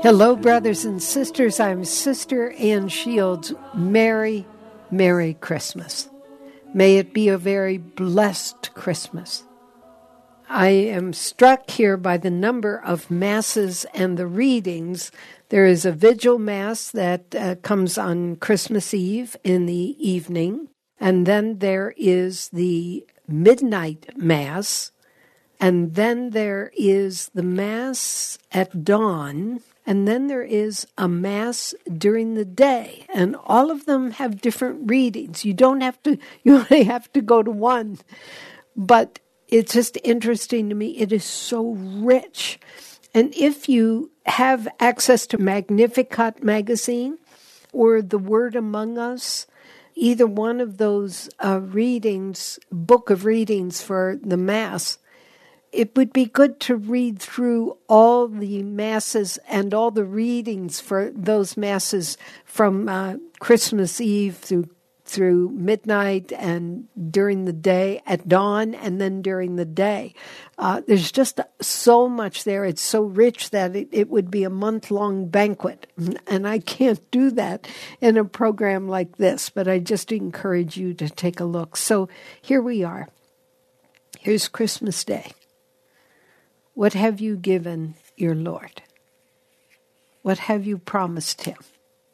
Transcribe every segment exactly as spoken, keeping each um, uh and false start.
Hello, brothers and sisters. I'm Sister Ann Shields. Merry, Merry Christmas. May it be a very blessed Christmas. I am struck here by the number of masses and the readings. There is a vigil mass that uh, comes on Christmas Eve in the evening, and then there is the midnight mass, and then there is the mass at dawn, and then there is a mass during the day, and all of them have different readings. You don't have to, you only have to go to one, but it's just interesting to me. It is so rich. And if you have access to Magnificat magazine or The Word Among Us, either one of those uh, readings, book of readings for the Mass, it would be good to read through all the Masses and all the readings for those Masses from uh, Christmas Eve through through midnight and during the day, at dawn, and then during the day. Uh, there's just so much there. It's so rich that it, it would be a month-long banquet. And I can't do that in a program like this, but I just encourage you to take a look. So here we are. Here's Christmas Day. What have you given your Lord? What have you promised him?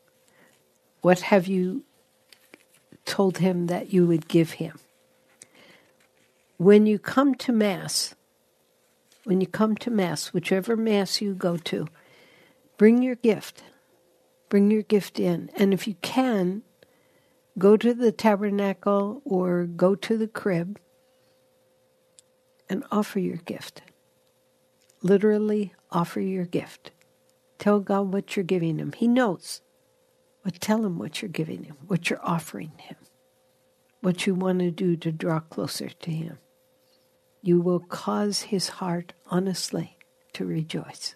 What have you told him that you would give him? When you come to Mass, when you come to Mass, whichever Mass you go to, bring your gift. Bring your gift in. And if you can, go to the tabernacle or go to the crib and offer your gift. Literally offer your gift. Tell God what you're giving him. He knows. But tell him what you're giving him, what you're offering him, what you want to do to draw closer to him. You will cause his heart, honestly, to rejoice.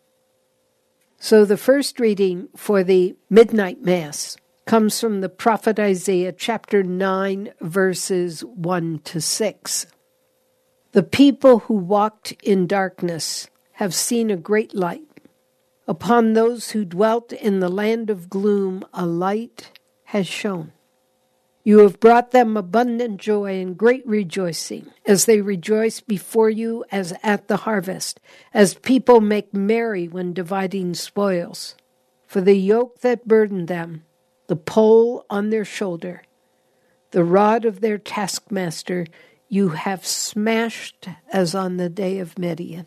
So the first reading for the Midnight Mass comes from the prophet Isaiah, chapter nine, verses one to six. The people who walked in darkness have seen a great light. Upon those who dwelt in the land of gloom, a light has shone. You have brought them abundant joy and great rejoicing, as they rejoice before you as at the harvest, as people make merry when dividing spoils. For the yoke that burdened them, the pole on their shoulder, the rod of their taskmaster, you have smashed as on the day of Midian.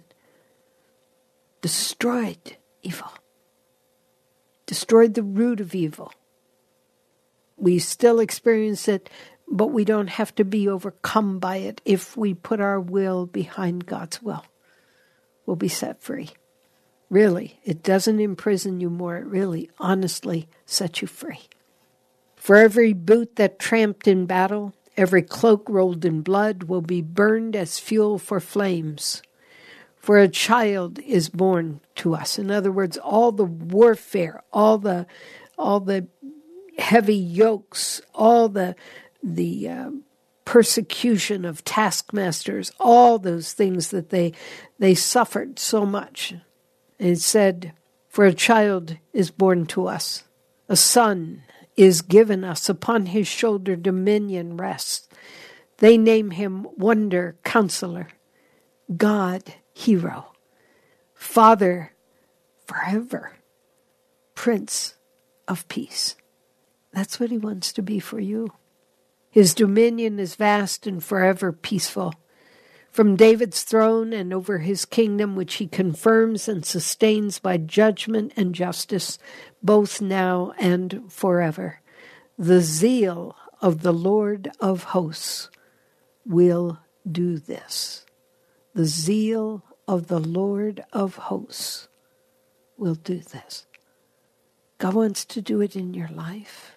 Destroyed evil. Destroyed the root of evil. We still experience it, but we don't have to be overcome by it if we put our will behind God's will. We'll be set free. Really, it doesn't imprison you more. It really, honestly, sets you free. For every boot that tramped in battle, every cloak rolled in blood will be burned as fuel for flames. For a child is born to us. In other words, all the warfare, all the all the heavy yokes, all the the uh, persecution of taskmasters, all those things that they they suffered so much. It said, for a child is born to us, a son is given us, upon his shoulder dominion rests. They name him Wonder, Counselor, God, Hero, Father forever, Prince of Peace. That's what he wants to be for you. His dominion is vast and forever peaceful. From David's throne and over his kingdom, which he confirms and sustains by judgment and justice, both now and forever. The zeal of the Lord of hosts will do this. The zeal of the Lord of hosts will do this. God wants to do it in your life.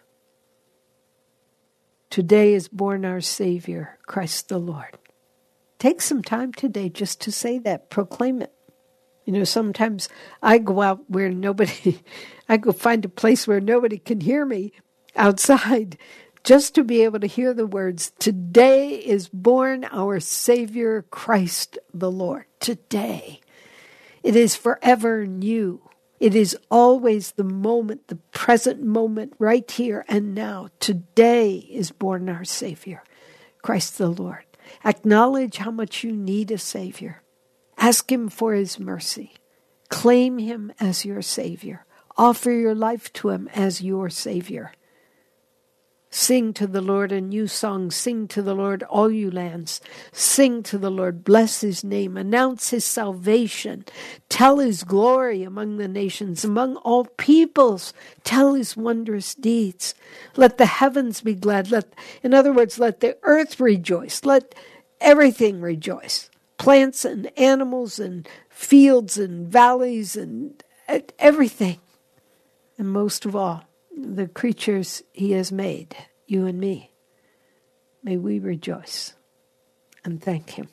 Today is born our Savior, Christ the Lord. Take some time today just to say that, proclaim it. You know, sometimes I go out where nobody, I go find a place where nobody can hear me outside just to be able to hear the words, today is born our Savior, Christ the Lord. Today. It is forever new. It is always the moment, the present moment, right here and now. Today is born our Savior, Christ the Lord. Acknowledge how much you need a Savior. Ask Him for His mercy. Claim Him as your Savior. Offer your life to Him as your Savior. Sing to the Lord a new song. Sing to the Lord, all you lands. Sing to the Lord. Bless His name. Announce His salvation. Tell His glory among the nations, among all peoples. Tell His wondrous deeds. Let the heavens be glad. Let, in other words, let the earth rejoice. Let everything rejoice. Plants and animals and fields and valleys and everything. And most of all, the creatures He has made, you and me. May we rejoice and thank Him.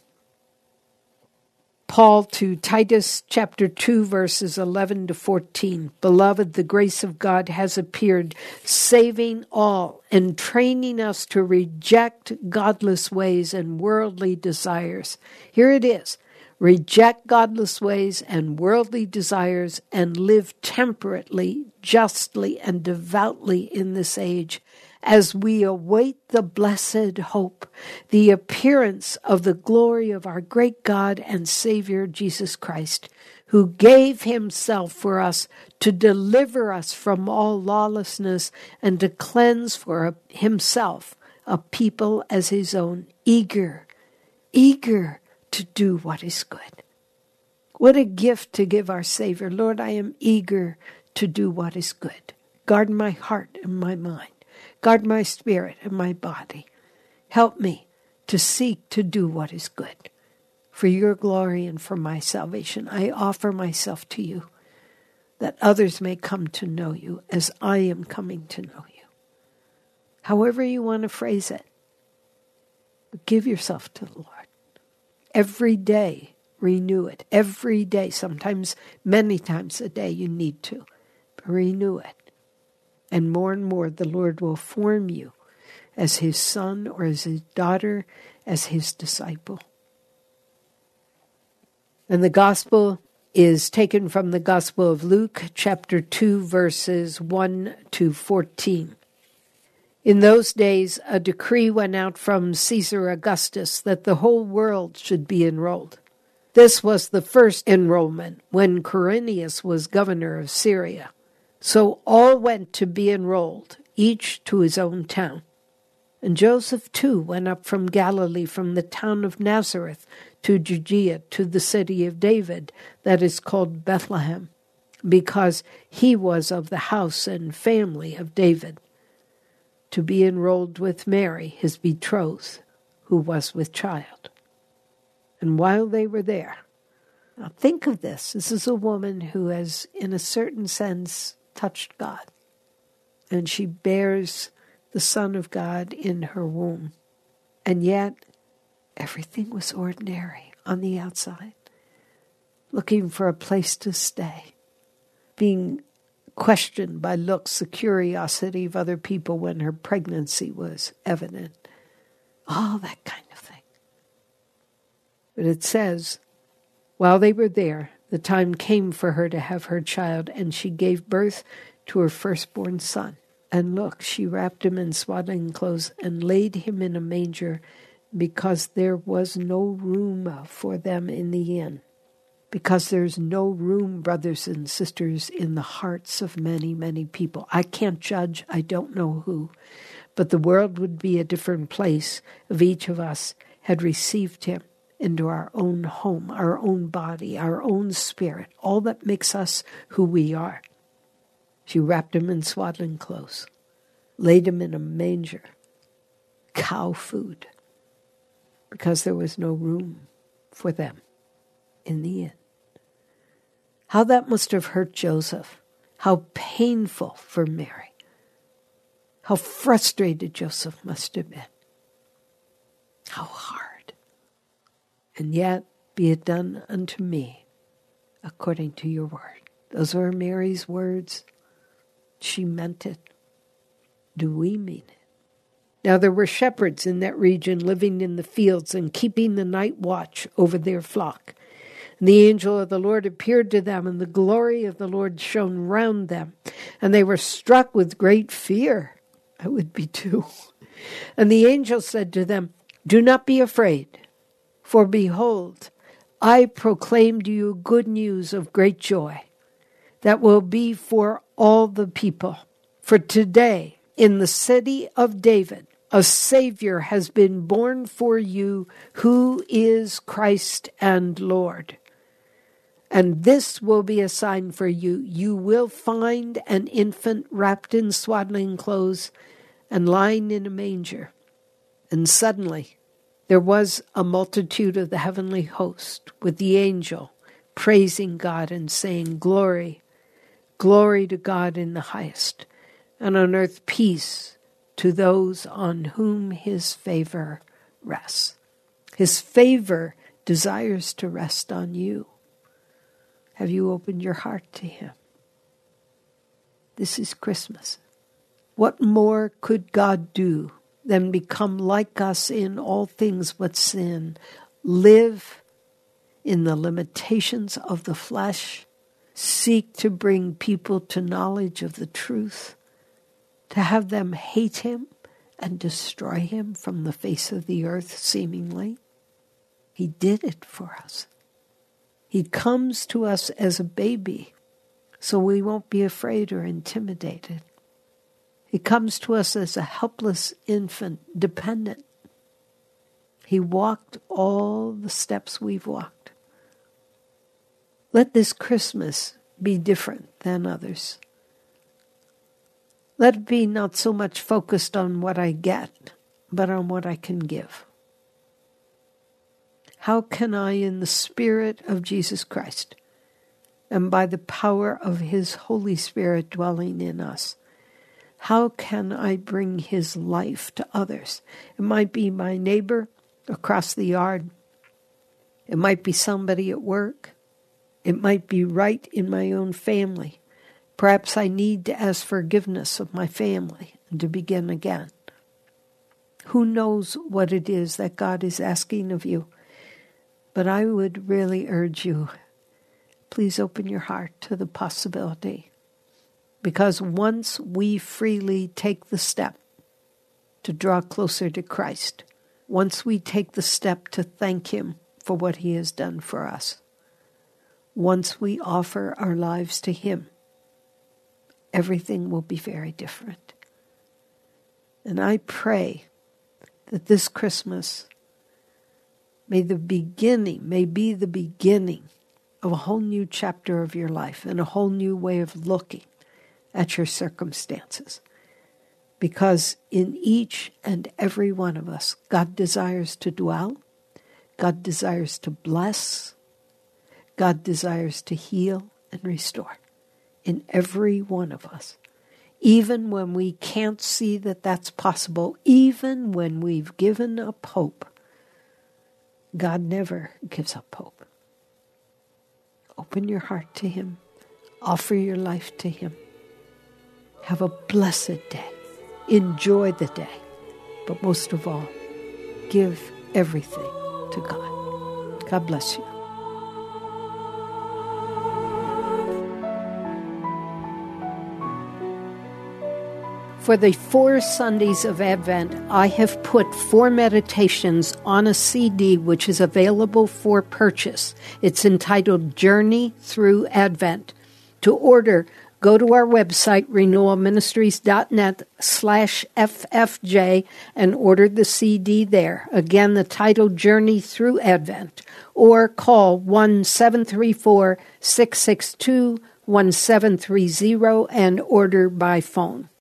Paul to Titus chapter two, verses eleven to fourteen. Beloved, the grace of God has appeared, saving all and training us to reject godless ways and worldly desires. Here it is. Reject godless ways and worldly desires and live temperately, justly, and devoutly in this age as we await the blessed hope, the appearance of the glory of our great God and Savior Jesus Christ, who gave Himself for us to deliver us from all lawlessness and to cleanse for Himself a people as His own, eager, eager to do what is good. What a gift to give our Savior. Lord, I am eager to do what is good. Guard my heart and my mind. Guard my spirit and my body. Help me to seek to do what is good. For your glory and for my salvation, I offer myself to you, that others may come to know you as I am coming to know you. However you want to phrase it, but give yourself to the Lord. Every day, renew it. Every day, sometimes many times a day you need to. But renew it. And more and more the Lord will form you as His son or as His daughter, as His disciple. And the gospel is taken from the Gospel of Luke, chapter two, verses one to fourteen. In those days, a decree went out from Caesar Augustus that the whole world should be enrolled. This was the first enrollment when Quirinius was governor of Syria. So all went to be enrolled, each to his own town. And Joseph too went up from Galilee, from the town of Nazareth to Judea, to the city of David, that is called Bethlehem, because he was of the house and family of David, to be enrolled with Mary, his betrothed, who was with child. And while they were there, now think of this. This is a woman who has, in a certain sense, touched God. And she bears the Son of God in her womb. And yet, everything was ordinary on the outside. Looking for a place to stay. Being questioned by looks, the curiosity of other people when her pregnancy was evident. All that kind of thing. But it says, while they were there, the time came for her to have her child, and she gave birth to her firstborn son. And look, she wrapped him in swaddling clothes and laid him in a manger, because there was no room for them in the inn. Because there's no room, brothers and sisters, in the hearts of many, many people. I can't judge, I don't know who, but the world would be a different place if each of us had received him into our own home, our own body, our own spirit, all that makes us who we are. She wrapped him in swaddling clothes, laid him in a manger, cow food, because there was no room for them in the inn. How that must have hurt Joseph. How painful for Mary. How frustrated Joseph must have been. How hard. And yet, be it done unto me according to your word. Those were Mary's words. She meant it. Do we mean it? Now there were shepherds in that region living in the fields and keeping the night watch over their flock. And the angel of the Lord appeared to them, and the glory of the Lord shone round them. And they were struck with great fear. I would be too. And the angel said to them, "Do not be afraid, for behold, I proclaim to you good news of great joy that will be for all the people. For today, in the city of David, a Savior has been born for you, who is Christ and Lord. And this will be a sign for you. You will find an infant wrapped in swaddling clothes and lying in a manger." And suddenly there was a multitude of the heavenly host with the angel praising God and saying, "Glory, glory to God in the highest, and on earth peace to those on whom his favor rests." His favor desires to rest on you. Have you opened your heart to him? This is Christmas. What more could God do than become like us in all things but sin, live in the limitations of the flesh, seek to bring people to knowledge of the truth, to have them hate him and destroy him from the face of the earth, seemingly? He did it for us. He comes to us as a baby, so we won't be afraid or intimidated. He comes to us as a helpless infant, dependent. He walked all the steps we've walked. Let this Christmas be different than others. Let it be not so much focused on what I get, but on what I can give. How can I, in the Spirit of Jesus Christ, and by the power of his Holy Spirit dwelling in us, how can I bring his life to others? It might be my neighbor across the yard. It might be somebody at work. It might be right in my own family. Perhaps I need to ask forgiveness of my family and to begin again. Who knows what it is that God is asking of you? But I would really urge you, please open your heart to the possibility. Because once we freely take the step to draw closer to Christ, once we take the step to thank him for what he has done for us, once we offer our lives to him, everything will be very different. And I pray that this Christmas may the beginning, may be the beginning of a whole new chapter of your life and a whole new way of looking at your circumstances. Because in each and every one of us, God desires to dwell, God desires to bless, God desires to heal and restore in every one of us. Even when we can't see that that's possible, even when we've given up hope, God never gives up hope. Open your heart to him. Offer your life to him. Have a blessed day. Enjoy the day. But most of all, give everything to God. God bless you. For the four Sundays of Advent, I have put four meditations on a C D which is available for purchase. It's entitled Journey Through Advent. To order, go to our website, renewalministries.net slash FFJ, and order the C D there. Again, the title, Journey Through Advent. Or call one seven three four, six six two, one seven three zero and order by phone.